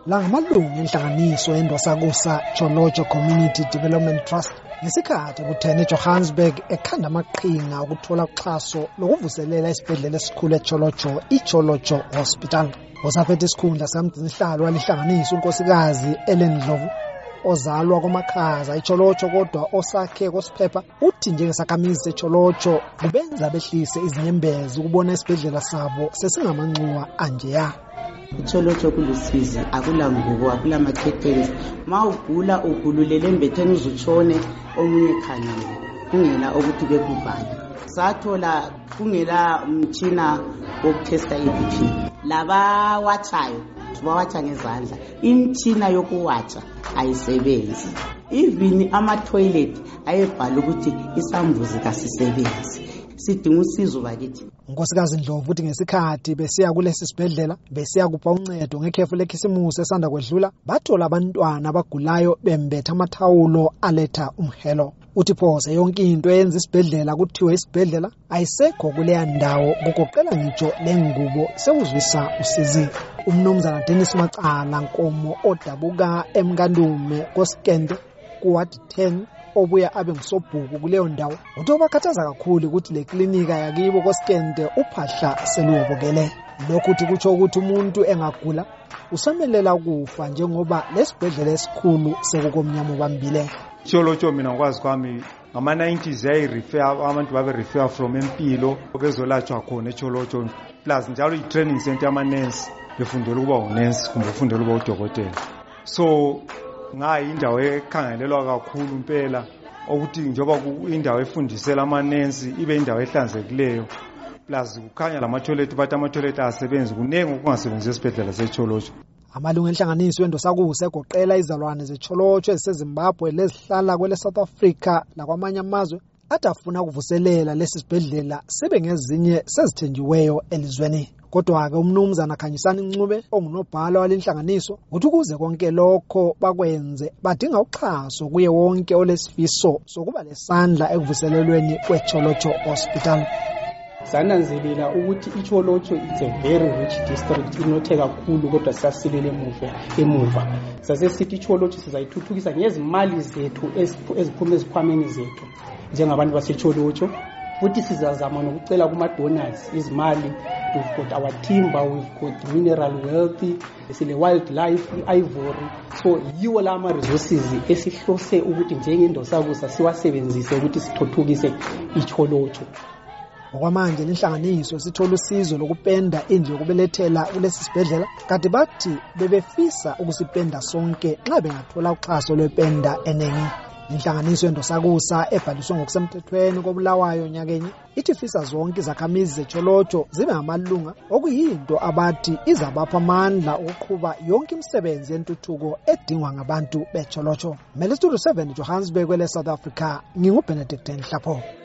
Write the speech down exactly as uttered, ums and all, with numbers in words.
la ngamalungu enhlanganiso eNdosakusa Tsholotsho Community Development Trust ngesikhathi kuthene eJohannesburg ekhanda amaqhinga ukuthola uxhaso lokuvuselela isibhedlela esikhulu eTsholotsho iTsholotsho Hospital. Osaphethe isikhundla samgcinisihlalo walihlanganisa unkosikazi Ellen Ndlovu ozalwa komakhaza eTsholotsho kodwa osakhe kosiphepha uthi njengesakhamizi seTsholotsho kubenza behlise izinyembezi ukubona isibhedlela sabo sesingamancuwa anjeya. iTsholotsho kulusizi, akula ngubo, akula makhetheni. Ma ugula ugululele embetheni uzutshone omunye khanyile kungela ukuthi bekubhale. Sathola kungela umtshina wokuthesta i-B P. Laba wathayo bawatsha ngezandla, imtshina yokuwatsha ayisebenzi. Even ama-toilet ayebhala ukuthi isambuzi kasisebenzi. Sidinga usizo bakithi. Unkosikazi Ndlovu uthi ngesikhathi besiya kulesi sibhedlela besiya kupha uncedo ngekhefu lekhisimusi esanda kwedlula bathola abantwana abagulayo bembetha amathawulo aletha umhelo. Uthi phose yonke into eyenza isibhedlela kuthiwe isibhedlela ayisekho kuleya ndawo kugoqela ngitsho lengubo sekuzwisa usizi. Umnumzana Dennis Macala Nkomo odabuka eMkandume koSkende kuward ten obuya abe ngusobhuku kuleyo ndawo uthi obakhathaza kakhulu ukuthi le klinika yakibo koSkende uphahla seluwobokele. Lokhu uthi kutsho ukuthi umuntu engagula usamelela ukufa njengoba lesibhedlela esikhulu sekukomnyama bambile. Tsholotsho mina ngikwazi kwami ngama nineties yayi refer abantu babe refer from Empilo bezolatshwa khona eTsholotsho plus njalo i training center yama nurse befundela ukuba unurse kumbe ufundela ukuba udokotela. So ngayi indawo ekhangelelwa kakhulu impela ukuthi njoba indawo efundisela amanensi ibe indawo ehlanzekileyo plus kukhanya lama toilet bathi ama toilet asebenzi kunenge ukungasebenzi esibhedlela seTsholotsho. Amalungu enhlanganiso eNdosakusa egoqela izalwane zeTsholotsho eziseZimbabwe lezihlala kwele South Africa nakwamanye amazwe atafuna ukuvuselela lesi sibhedlela sibe ngezinye sezithenjiweyo elizweni. Kodwa ke umnumzana Khanyisani Ncube ongunobhala walenhlanganiso uthi kuze konke lokho bakwenze badinga uxhaso kuye wonke olesifiso sokuba lesandla ekuvuselelweni kweTsholotsho Hospital. Sananzelela ukuthi iTsholotsho is a very rich district, inothe kakhulu kodwa sisasilele emuva emuva. Sasesithi iTsholotsho sizayithuthukisa ngezimali zethu eziphuma ezikhwameni zethu njengabantu baseTsholotsho. Futhi sizazama nokucela kuma donors izimali. We've got our timber, we've got mineral wealth, sile wildlife, ivory. So yiwo lama resources esihlose ukuthi njengeNdosakusa siwasebenzise ukuthi sithuthukise iTsholotsho. Ngokwamanje lenhlanganiso sithola usizo lokupenda indlu yokubelethela kulesi sibhedlela kanti bathi bebefisa ukusipenda sonke nxa bengathola uxhaso lwependa enengi. Inhlanganiso eNdosakusa ebhaliswe ngokusemthethweni koBulawayo nyakenye ithi fisa zonke izakhamizi zeTsholotsho zibe amalunga okuyinto abathi izabapha amandla ukuqhuba yonke imisebenzi yentuthuko edingwa ngabantu beTsholotsho. Mele Studio seven Johannesburg kwele South Africa, nginguBenedict Nhlapho.